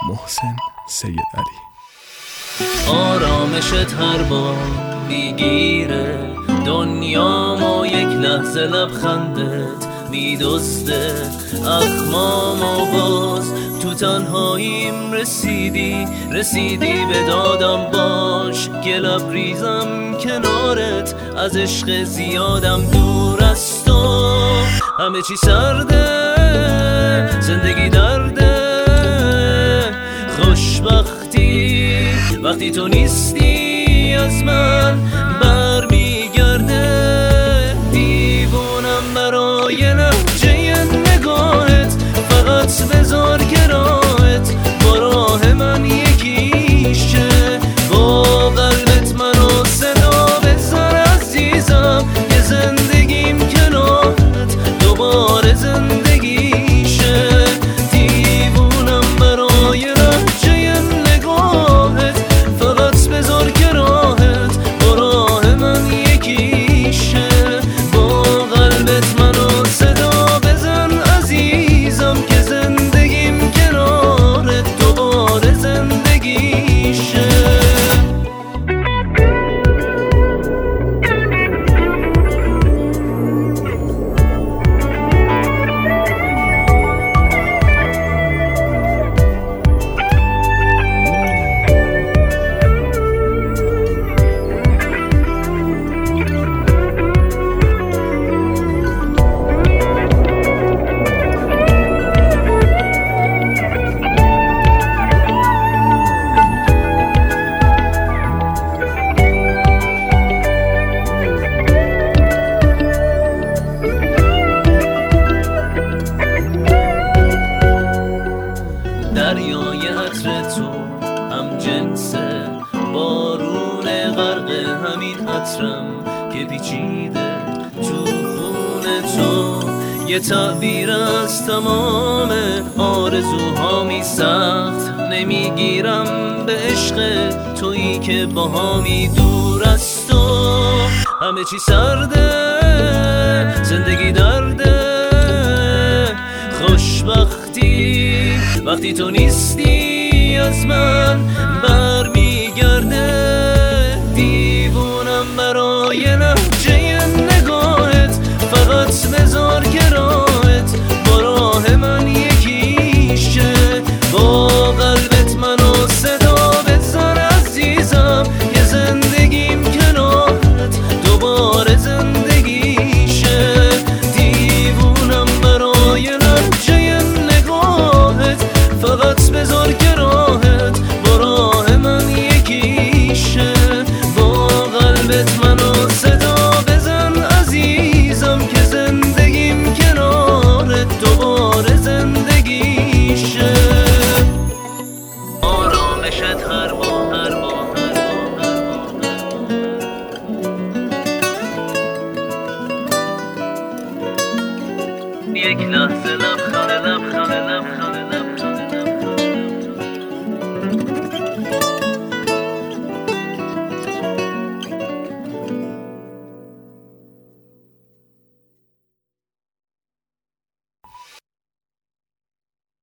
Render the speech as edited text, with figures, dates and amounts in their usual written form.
محسن سید علی. آرامشت هر بار میگیره دنیامو، یک لحظه لبخندت میدزده اخمامو، باز تو تنهاییم رسیدی به دادم باش که لبریزم کنارت، از عشق زیادم دور از تو. همه چی سرده، زندگی درده، خوشبختی وقتی تو نیستی از من برمیگرده. دیوونم برای لحجه نگاهت، فقط بذار که راهت با راه من یکیشه. با قلبت منو صدا بذار عزیزم، یه زندگیم کنارت دوباره زندگیشه. دیوونم برای لحجه نگاهت، فقط بذار که راهت با راه من یکیشه. با قلبت منو صدا بزن عزیزم، که زندگیم کنارت دوباره زندگیشه. دریای عطر تو هم جنسه، بارون غرق همین عطرم که پیچیده تو خون تو. یه تعبیر از تمام آرزوهامی، سخت نمیگیرم به عشق تویی که باهامی دور از تو. همه چی سرده، زندگی درده، خوشبختی وقتی تو نیستی از من برمیگرده. دیوونم برای لحجه نگاهت، فقط بذار که راهت با راه من یکیشه. با قلبت منو صدا بزن عزیزم، که زندگیم کنارت دوباره زندگیشه. دیوونم برای لحجه نگاهت، فقط بذار که راهت با راه من یکیشه. با قلبت منو صدا بزن عزیزم، که زندگیم کنارت دوباره زندگیشه. آرامشت هر بار یک لحظه لبخند